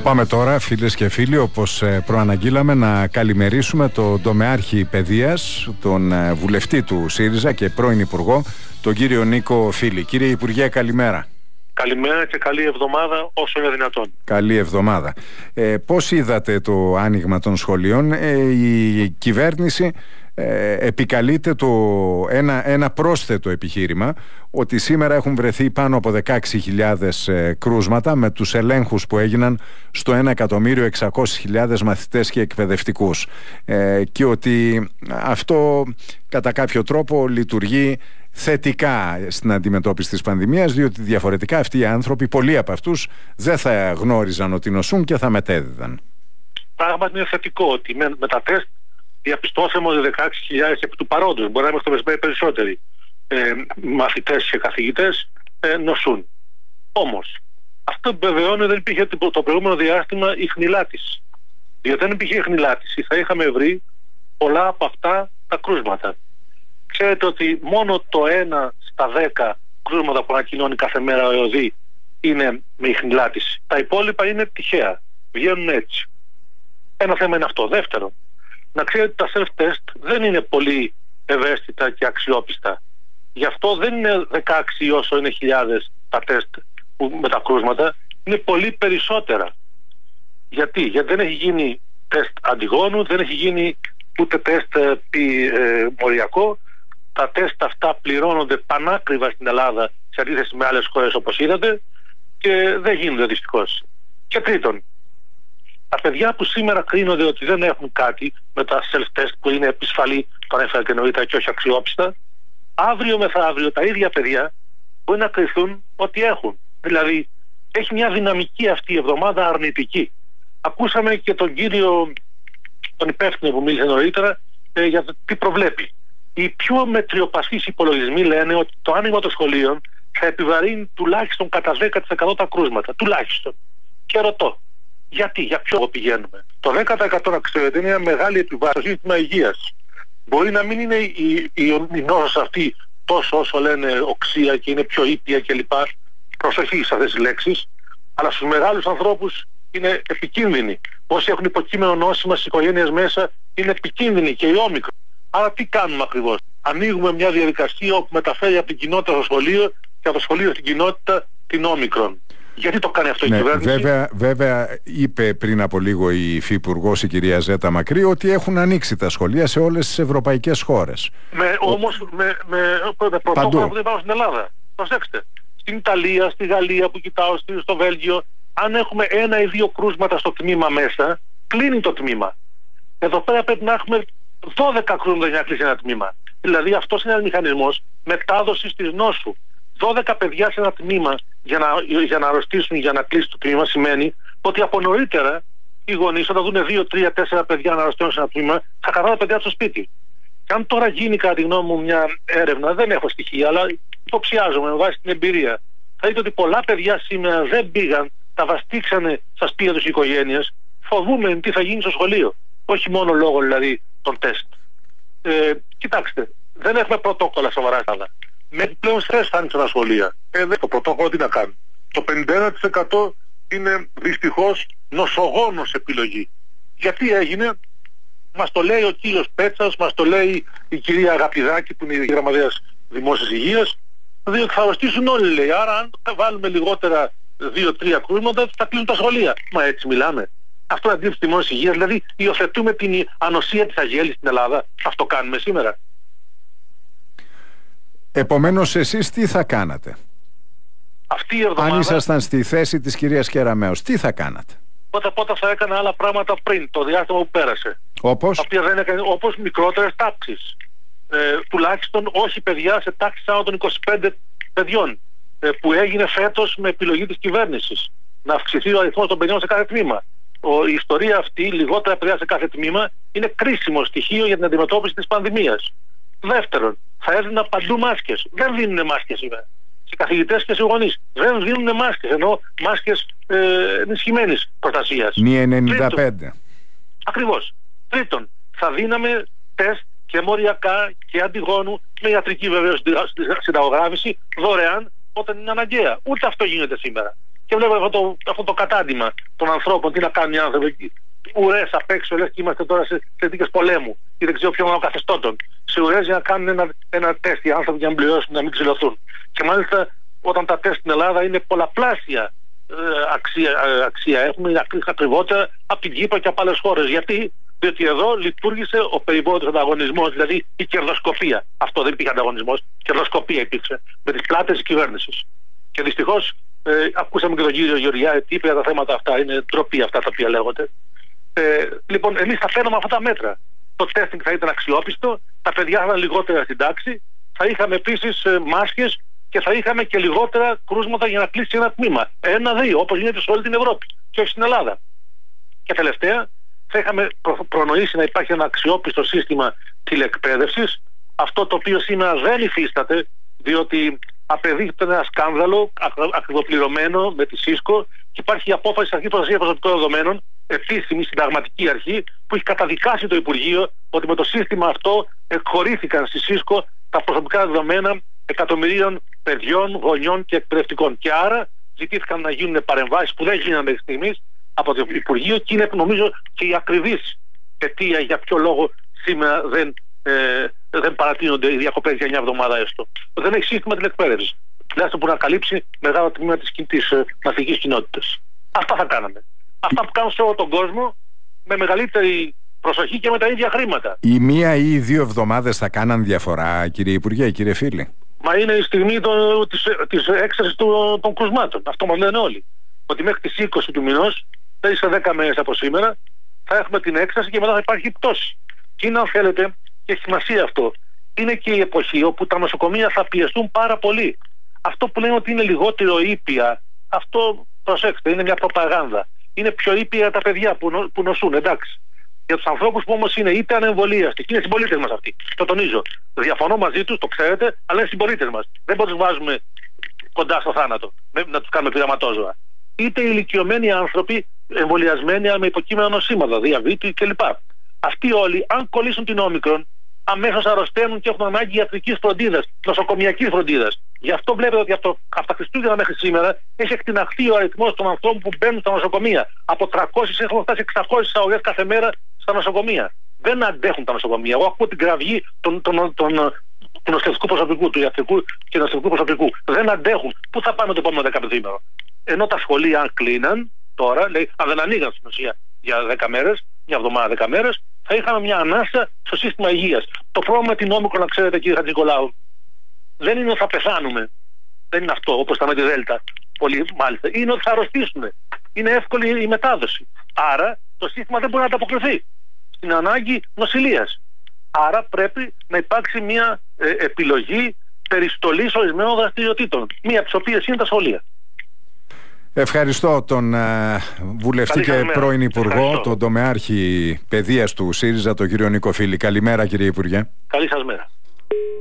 Πάμε τώρα, φίλες και φίλοι, όπως προαναγγείλαμε, να καλημερίσουμε τον τομεάρχη παιδείας, τον βουλευτή του ΣΥΡΙΖΑ και πρώην Υπουργό, τον κύριο Νίκο Φίλη. Κύριε Υπουργέ, καλημέρα. Καλημέρα και καλή εβδομάδα όσο είναι δυνατόν. Καλή εβδομάδα. Πώς είδατε το άνοιγμα των σχολείων? Η κυβέρνηση επικαλείται ένα πρόσθετο επιχείρημα ότι σήμερα έχουν βρεθεί πάνω από 16.000 κρούσματα με τους ελέγχους που έγιναν στο 1.600.000 μαθητές και εκπαιδευτικούς και ότι αυτό κατά κάποιο τρόπο λειτουργεί θετικά στην αντιμετώπιση της πανδημίας, διότι διαφορετικά αυτοί οι άνθρωποι, πολλοί από αυτούς, δεν θα γνώριζαν ότι νοσούν και θα μετέδιδαν. Πράγματι είναι θετικό ότι με τα τεστ διαπιστώσαμε ότι 16.000 επί του παρόντος, μπορεί να είμαστε περισσότεροι μαθητές και καθηγητές νοσούν. Όμως, αυτό επιβεβαιώνει ότι δεν υπήρχε το προηγούμενο διάστημα η χνηλάτιση. Διότι αν υπήρχε η χνηλάτιση θα είχαμε βρει πολλά από αυτά τα κρούσματα. Ξέρετε ότι μόνο το 1 στα 10 κρούσματα που ανακοινώνει κάθε μέρα ο ΕΟΔΗ είναι με ιχνηλάτιση. Τα υπόλοιπα είναι τυχαία. Βγαίνουν έτσι. Ένα θέμα είναι αυτό. Δεύτερο, να ξέρετε ότι τα self-test δεν είναι πολύ ευαίσθητα και αξιόπιστα. Γι' αυτό δεν είναι 16 όσο είναι χιλιάδες τα τεστ με τα κρούσματα. Είναι πολύ περισσότερα. Γιατί δεν έχει γίνει τεστ αντιγόνου, δεν έχει γίνει ούτε τεστ μοριακό. Τα τεστ αυτά πληρώνονται πανάκριβα στην Ελλάδα σε αντίθεση με άλλες χώρες όπως είδατε και δεν γίνονται δυστυχώς. Και τρίτον, τα παιδιά που σήμερα κρίνονται ότι δεν έχουν κάτι με τα self-test που είναι επισφαλή, το ανέφερα και νωρίτερα και όχι αξιόπιστα, αύριο μεθαύριο τα ίδια παιδιά μπορεί να κρυθούν ότι έχουν. Δηλαδή έχει μια δυναμική αυτή η εβδομάδα αρνητική. Ακούσαμε και τον κύριο, τον υπεύθυνο που μίλησε νωρίτερα για το τι προβλέπει. Οι πιο μετριοπαθείς υπολογισμοί λένε ότι το άνοιγμα των σχολείων θα επιβαρύνει τουλάχιστον κατά 10% τα κρούσματα. Τουλάχιστον. Και ρωτώ, γιατί, για ποιο πηγαίνουμε? Το 10% να ξέρετε είναι μια μεγάλη επιβάρυνση στο σύστημα υγείας. Μπορεί να μην είναι η νόσος αυτή τόσο όσο λένε οξία και είναι πιο ήπια κλπ. Προσοχή σε αυτές τις λέξεις. Αλλά στους μεγάλους ανθρώπους είναι επικίνδυνη. Όσοι έχουν υποκείμενο νόσημα στις οικογένειες μέσα είναι επικίνδυνοι και οι όμικροι. Άρα τι κάνουμε ακριβώς? Ανοίγουμε μια διαδικασία όπου μεταφέρει από την κοινότητα στο σχολείο και από το σχολείο στην κοινότητα την όμικρον. Γιατί το κάνει αυτό η κυβέρνηση? Βέβαια είπε πριν από λίγο η υφυπουργός η κυρία Ζέτα Μακρύ ότι έχουν ανοίξει τα σχολεία σε όλες τις ευρωπαϊκές χώρες. Όμως με πρωτόκολλα που δεν υπάρχουν στην Ελλάδα. Προσέξτε. Στην Ιταλία, στη Γαλλία που κοιτάω, στο Βέλγιο, αν έχουμε 1 ή 2 κρούσματα στο τμήμα μέσα, κλείνει το τμήμα. Εδώ πέρα πρέπει να έχουμε 12 κρούσματα για να κλείσει ένα τμήμα. Δηλαδή αυτός είναι ένας μηχανισμός μετάδοσης της νόσου. 12 παιδιά σε ένα τμήμα για να αρρωστήσουν, για να κλείσει το τμήμα, σημαίνει ότι από νωρίτερα οι γονείς όταν δουν 2, 3, 4 παιδιά να αρρωσταίνουν σε ένα τμήμα θα κρατάνε τα παιδιά στο σπίτι. Και αν τώρα γίνει κατά τη γνώμη μου μια έρευνα, δεν έχω στοιχεία, αλλά υποψιάζομαι με βάση την εμπειρία, θα δείτε ότι πολλά παιδιά σήμερα δεν πήγαν, τα βαστίξανε στα σπίτια τους οι οικογένειες, φοβούμενοι τι θα γίνει στο σχολείο. Όχι μόνο λόγω δηλαδή των τεστ. Κοιτάξτε, δεν έχουμε πρωτόκολλα σοβαρά Ελλάδα. Με επιπλέον στρες θα άνοιξαν τα σχολεία. Το πρωτόκολλο τι να κάνει? Το 51% είναι δυστυχώς νοσογόνος επιλογή. Γιατί έγινε? Μας το λέει ο κύριος Πέτσας, μας το λέει η κυρία Αγαπηδάκη που είναι η γραμματέας Δημόσιας Υγείας, διότι θα αρρωστήσουν όλοι, λέει. Άρα αν θα βάλουμε λιγότερα 2-3 κρούσματα θα κλείνουν τα σχολεία. Μα έτσι μιλάμε? Αυτό είναι αντίληψη της Δημόσιας Υγείας? Δηλαδή υιοθετούμε την ανοσία της αγέλης στην Ελλάδα? Αυτό κάνουμε σήμερα? Επομένως εσείς τι θα κάνατε αυτή η εβδομάδα? Αν ήσασταν στη θέση της κυρίας Κεραμέως, τι θα κάνατε? Πρώτα θα έκανα άλλα πράγματα πριν το διάστημα που πέρασε. Όπως? Όπως μικρότερες τάξεις. Τουλάχιστον όχι παιδιά σε τάξεις άνω των 25 παιδιών που έγινε φέτος με επιλογή της κυβέρνησης. Να αυξηθεί ο αριθμός των παιδιών σε κάθε τμήμα. Η ιστορία αυτή, λιγότερα παιδιά σε κάθε τμήμα, είναι κρίσιμο στοιχείο για την αντιμετώπιση της πανδημίας. Δεύτερον, θα έδινα παντού μάσκες. Δεν δίνουν μάσκες σήμερα. Σε καθηγητές και σε γονείς. Δεν δίνουν μάσκες, ενώ μάσκες ενισχυμένης προστασίας. Μία 95. Ακριβώς. Τρίτον, θα δίναμε τεστ και μοριακά και αντιγόνου με ιατρική βεβαίως συνταγογράφηση δωρεάν όταν είναι αναγκαία. Ούτε αυτό γίνεται σήμερα. και βλέπω αυτό το κατάντημα των ανθρώπων. Τι να κάνουν οι άνθρωποι. Ουρές απ' έξω, λες και είμαστε τώρα σε συνθήκες πολέμου ή δεν ξέρω ποιον καθεστώτων. Σε ουρές για να κάνουν ένα τεστ οι άνθρωποι για να πληρώσουν, να μην ξυλωθούν. Και μάλιστα όταν τα τεστ στην Ελλάδα είναι πολλαπλάσια αξία έχουμε, ακριβότερα από την Κύπρο και από άλλες χώρες. Γιατί? Διότι εδώ λειτουργήσε ο περιβόητος ανταγωνισμός, δηλαδή η κερδοσκοπία. Αυτό δεν υπήρχε ανταγωνισμός, κερδοσκοπία υπήρξε με τις πλάτες της κυβέρνησης. Και δυστυχώς ακούσαμε και τον κύριο Γεωργιάδη τι είπε για τα θέματα αυτά. Είναι ντροπή αυτά τα οποία λέγονται. Λοιπόν, εμείς θα φέρνουμε αυτά τα μέτρα. Το τέστινγκ θα ήταν αξιόπιστο, τα παιδιά θα ήταν λιγότερα στην τάξη, θα είχαμε επίσης μάσκες και θα είχαμε και λιγότερα κρούσματα για να κλείσει ένα τμήμα. 1-2, όπως γίνεται σε όλη την Ευρώπη και όχι στην Ελλάδα. Και τελευταία, θα είχαμε προνοήσει να υπάρχει ένα αξιόπιστο σύστημα τηλεκπαίδευσης, αυτό το οποίο σήμερα δεν υφίσταται, διότι απεδείχθηκε ένα σκάνδαλο ακριβοπληρωμένο με τη ΣΥΣΚΟ και υπάρχει η απόφαση της Αρχής Προστασίας Προσωπικών Δεδομένων, επίσημη συνταγματική αρχή, που έχει καταδικάσει το Υπουργείο ότι με το σύστημα αυτό εκχωρήθηκαν στη ΣΥΣΚΟ τα προσωπικά δεδομένα εκατομμυρίων παιδιών, γονιών και εκπαιδευτικών. Και άρα ζητήθηκαν να γίνουν παρεμβάσεις που δεν γίνανε μέχρι στιγμής από το Υπουργείο και είναι νομίζω και η ακριβής αιτία για ποιο λόγο σήμερα δεν παρατείνονται οι διακοπές για 9 εβδομάδα έστω. Δεν έχει σύστημα τηλεκπαίδευσης. Τουλάχιστον που να καλύψει μεγάλο τμήμα της μαθητικής κοινότητας. Αυτά θα κάναμε. Αυτά που κάνουν σε όλο τον κόσμο με μεγαλύτερη προσοχή και με τα ίδια χρήματα. Η 1 ή οι 2 εβδομάδες θα κάναν διαφορά, κύριε Υπουργέ, κύριε Φίλη? Μα είναι η στιγμή της έξαρσης των κρουσμάτων. Αυτό μας λένε όλοι. Ότι μέχρι τις 20 του μηνός, δηλαδή σε 10 μέρες από σήμερα, θα έχουμε την έξαρση και μετά θα υπάρχει πτώση. Και είναι, αν θέλετε, και έχει σημασία αυτό, είναι και η εποχή όπου τα νοσοκομεία θα πιεστούν πάρα πολύ. Αυτό που λένε ότι είναι λιγότερο ήπια, αυτό προσέξτε, είναι μια προπαγάνδα. Είναι πιο ήπια τα παιδιά που νοσούν, εντάξει. Για τους ανθρώπους που όμως είναι είτε ανεμβολίαστοι, και είναι συμπολίτες μας αυτοί, το τονίζω. Διαφωνώ μαζί τους, το ξέρετε, αλλά είναι συμπολίτες μας. Δεν μπορούμε να τους βάζουμε κοντά στο θάνατο, να τους κάνουμε πειραματόζωα. Είτε ηλικιωμένοι άνθρωποι εμβολιασμένοι με υποκείμενα νοσήματα, διαβήτη κλπ. Αυτοί όλοι, αν κολλήσουν την όμικρον, αμέσως αρρωσταίνουν και έχουν ανάγκη ιατρικής φροντίδας, νοσοκομιακής φροντίδας. Γι' αυτό βλέπετε ότι από τα Χριστούγεννα μέχρι σήμερα έχει εκτιναχθεί ο αριθμός των ανθρώπων που μπαίνουν στα νοσοκομεία. Από 300 έχουν φτάσει 600 εισαγωγές κάθε μέρα στα νοσοκομεία. Δεν αντέχουν τα νοσοκομεία. Εγώ ακούω την κραυγή του νοσηλευτικού προσωπικού, του ιατρικού και νοσηλευτικού προσωπικού. Δεν αντέχουν. Πού θα πάμε το επόμενο 15ημερο? Ενώ τα σχολεία, αν κλείναν τώρα, λέει, αν δεν ανοίγαν στην ουσία για 10 μέρες, μια εβδομάδα 10 μέρες, θα είχαμε μια ανάσα στο σύστημα υγείας. Το πρόβλημα με την όμικρον, να ξέρετε, κύριε Χατζηνικολάου, δεν είναι ότι θα πεθάνουμε. Δεν είναι αυτό, όπως ήταν με τη Δέλτα. Πολύ μάλιστα. Είναι ότι θα αρρωστήσουμε. Είναι εύκολη η μετάδοση. Άρα το σύστημα δεν μπορεί να ανταποκριθεί στην ανάγκη νοσηλείας. Άρα πρέπει να υπάρξει μια επιλογή περιστολής ορισμένων δραστηριοτήτων. Μία από τις οποίες είναι τα σχολεία. Ευχαριστώ τον βουλευτή και πρώην Υπουργό, τον τομεάρχη παιδείας του ΣΥΡΙΖΑ, τον κύριο Νίκο Φίλη. Καλημέρα, κύριε Υπουργέ. Καλή σας μέρα.